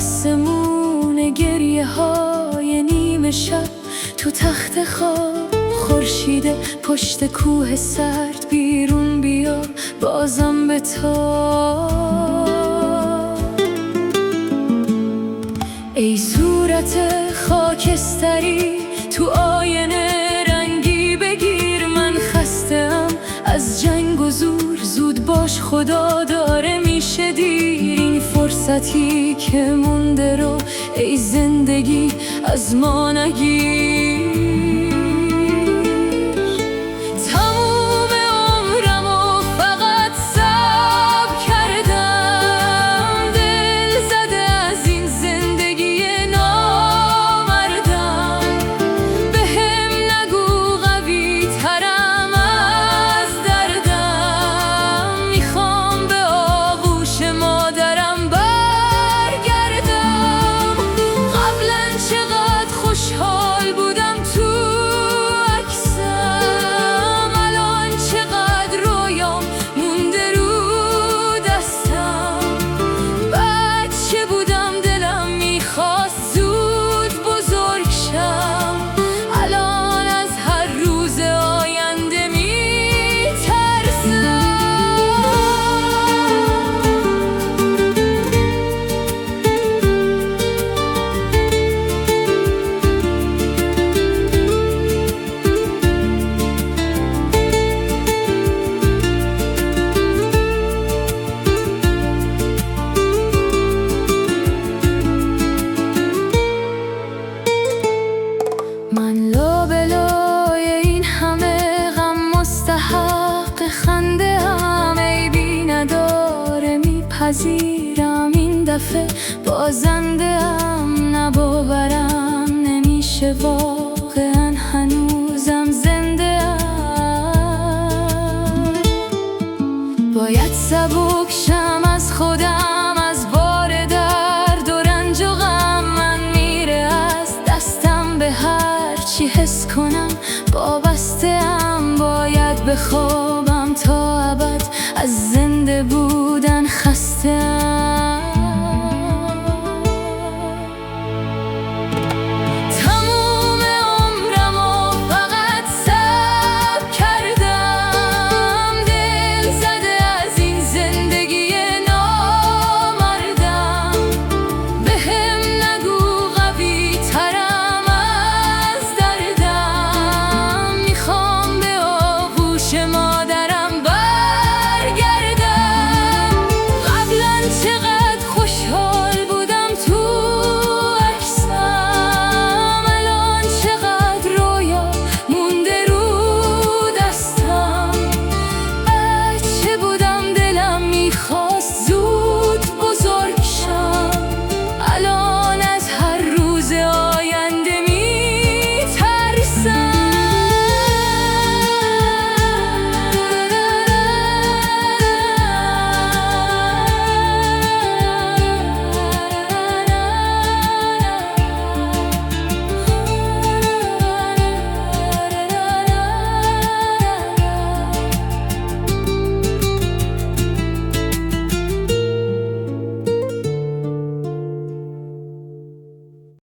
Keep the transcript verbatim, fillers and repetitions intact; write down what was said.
آسمون گریه های نیمه شب تو تخت خواب، خورشید پشت کوه سرد بیرون بیا بازم به تاب. ای صورت خاکستری تو آینه رنگی بگیر، من خسته‌ام از جنگ و زور، زود باش خدا داره میشه دیر. این فرصتی که مونده رو ای زندگی از ما نگیر. تموم عمرمو فقط صبر کردم، دل زده از این زندگی نامردم. بهم نگو قوی ترم از دردم، میخوام به آغوش مادرم برگردم. قبلا چقدر خوشحال بودم تو عکسم، الان چقدر رویام مونده رو دستم. بچه بودم دلم میخواست زود بزرگ شم، الان از هر روز آینده میترسم. من لابلای این همه غم مستحق خنده ام، عیبی نداره میپذیرم این دفعه بازنده ام. نباورم نمیشه واقعا هنوزم زنده ام. باید سبک شم از خودم، از بار درد و رنج و غم. من میره از دستم به هر چی حس کنم وابسته ام. باید بخوابم تا ابد از زنده بود